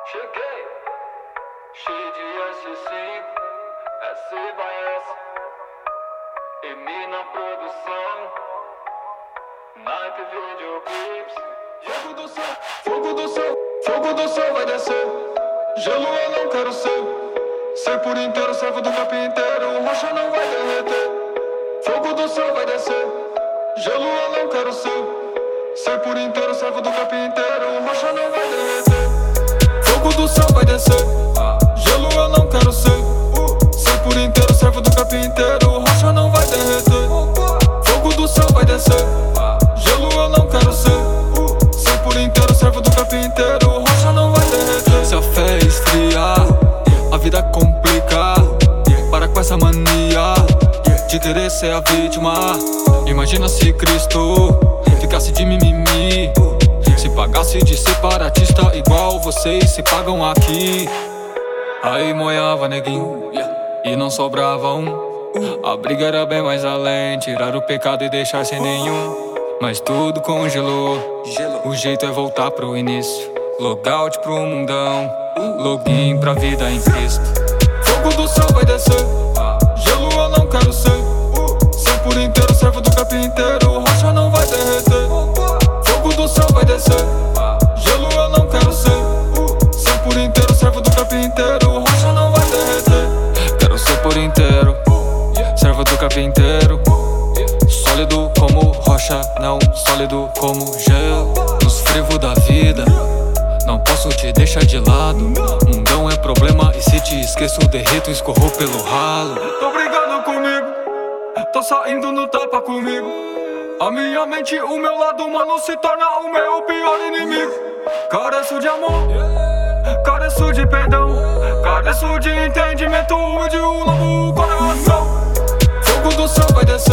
Cheguei, cheio de S5, SYS, EMI na produção, naipe videoclips. Fogo do céu, fogo do céu, fogo do céu vai descer. Gelo eu não quero ser, ser por inteiro, servo do campo inteiro, rocha não vai derreter. Fogo do céu vai descer, gelo eu não quero ser, ser por inteiro, servo do campo inteiro, rocha não vai derreter. Fogo do céu vai descer, gelo eu não quero ser, ser por inteiro, servo do campo inteiro, rocha não vai derreter. Fogo do céu vai descer, gelo eu não quero ser, ser por inteiro, servo do campo inteiro, rocha não vai derreter. Se a fé esfriar, a vida complica. Para com essa mania de querer ser a vítima. Imagina se Cristo ficasse de mimimi, se pagasse de separatista igual vocês se pagam aqui. Aí moiava neguinho e não sobrava um. A briga era bem mais além, tirar o pecado e deixar sem nenhum. Mas tudo congelou, o jeito é voltar pro início. Logout pro mundão, login pra vida em Cristo. Fogo do céu vai descer, gelo eu não quero ser, ser por inteiro, servo do campo inteiro, rocha não vai derreter. Fogo do céu vai descer, gelo eu não quero ser, ser por inteiro, servo do campo inteiro, rocha não vai derreter. Quero ser por inteiro, servo do campo inteiro, sólido como rocha, não sólido como gelo. Nos frevos da vida, não posso te deixar de lado. Mundão é problema e se te esqueço, derreto, escorro pelo ralo. Tô brigando comigo, tô saindo no tapa comigo. A minha mente, o meu lado humano se torna o meu pior inimigo. Careço de amor, careço de perdão, careço de entendimento, de um novo coração. Fogo do céu vai descer,